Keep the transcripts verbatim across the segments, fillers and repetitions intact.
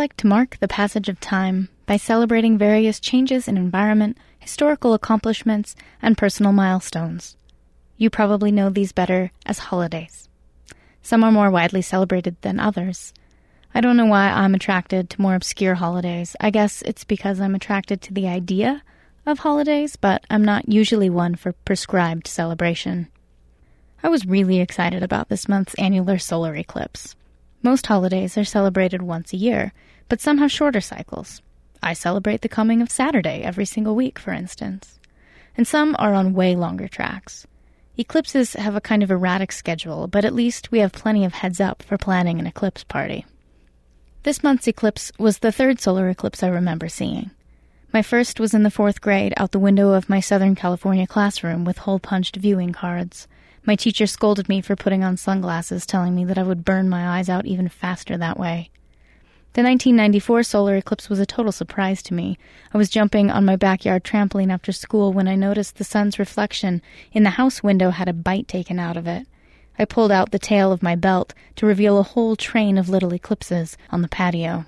like to mark the passage of time by celebrating various changes in environment, historical accomplishments, and personal milestones. You probably know these better as holidays. Some are more widely celebrated than others. I don't know why I'm attracted to more obscure holidays. I guess it's because I'm attracted to the idea of holidays, but I'm not usually one for prescribed celebration. I was really excited about this month's annular solar eclipse. Most holidays are celebrated once a year, but some have shorter cycles. I celebrate the coming of Saturday every single week, for instance. And some are on way longer tracks. Eclipses have a kind of erratic schedule, but at least we have plenty of heads up for planning an eclipse party. This month's eclipse was the third solar eclipse I remember seeing. My first was in the fourth grade out the window of my Southern California classroom with hole-punched viewing cards. My teacher scolded me for putting on sunglasses, telling me that I would burn my eyes out even faster that way. The nineteen ninety-four solar eclipse was a total surprise to me. I was jumping on my backyard trampoline after school when I noticed the sun's reflection in the house window had a bite taken out of it. I pulled out the tail of my belt to reveal a whole train of little eclipses on the patio.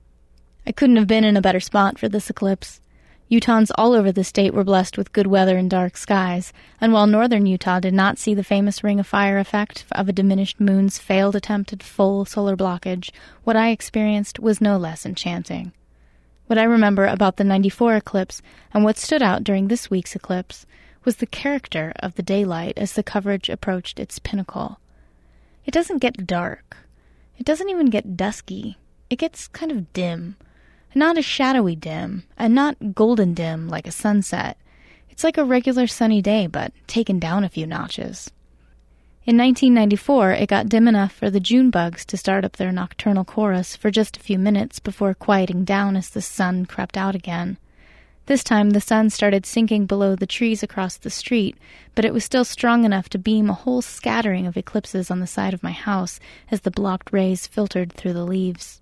I couldn't have been in a better spot for this eclipse. Utahns all over the state were blessed with good weather and dark skies, and while northern Utah did not see the famous ring of fire effect of a diminished moon's failed attempt at full solar blockage, what I experienced was no less enchanting. What I remember about the ninety-four eclipse, and what stood out during this week's eclipse, was the character of the daylight as the coverage approached its pinnacle. It doesn't get dark. It doesn't even get dusky. It gets kind of dim. Not a shadowy dim, and not golden dim like a sunset. It's like a regular sunny day, but taken down a few notches. In nineteen ninety-four, it got dim enough for the June bugs to start up their nocturnal chorus for just a few minutes before quieting down as the sun crept out again. This time, the sun started sinking below the trees across the street, but it was still strong enough to beam a whole scattering of eclipses on the side of my house as the blocked rays filtered through the leaves.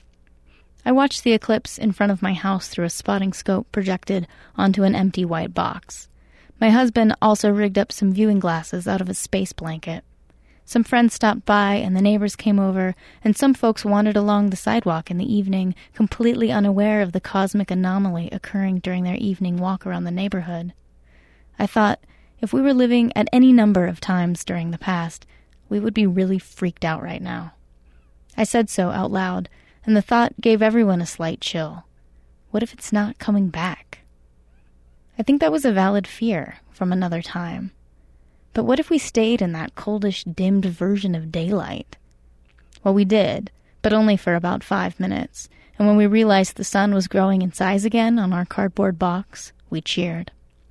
I watched the eclipse in front of my house through a spotting scope projected onto an empty white box. My husband also rigged up some viewing glasses out of a space blanket. Some friends stopped by, and the neighbors came over, and some folks wandered along the sidewalk in the evening, completely unaware of the cosmic anomaly occurring during their evening walk around the neighborhood. I thought, if we were living at any number of times during the past, we would be really freaked out right now. I said so out loud, and the thought gave everyone a slight chill. What if it's not coming back? I think that was a valid fear from another time. But what if we stayed in that coldish, dimmed version of daylight? Well, we did, but only for about five minutes, and when we realized the sun was growing in size again on our cardboard box, we cheered.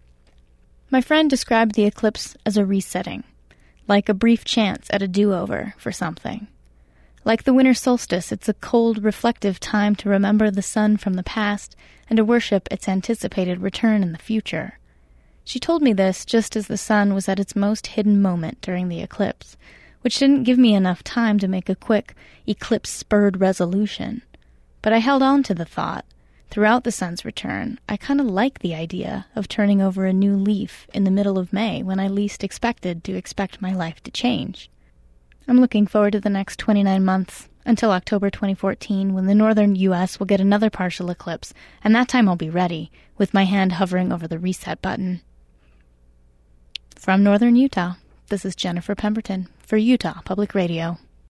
My friend described the eclipse as a resetting, like a brief chance at a do-over for something. Like the winter solstice, it's a cold, reflective time to remember the sun from the past and to worship its anticipated return in the future. She told me this just as the sun was at its most hidden moment during the eclipse, which didn't give me enough time to make a quick, eclipse-spurred resolution. But I held on to the thought. Throughout the sun's return, I kind of like the idea of turning over a new leaf in the middle of May when I least expected to expect my life to change. I'm looking forward to the next twenty-nine months, until October twenty fourteen, when the northern U S will get another partial eclipse, and that time I'll be ready, with my hand hovering over the reset button. From northern Utah, this is Jennifer Pemberton for Utah Public Radio.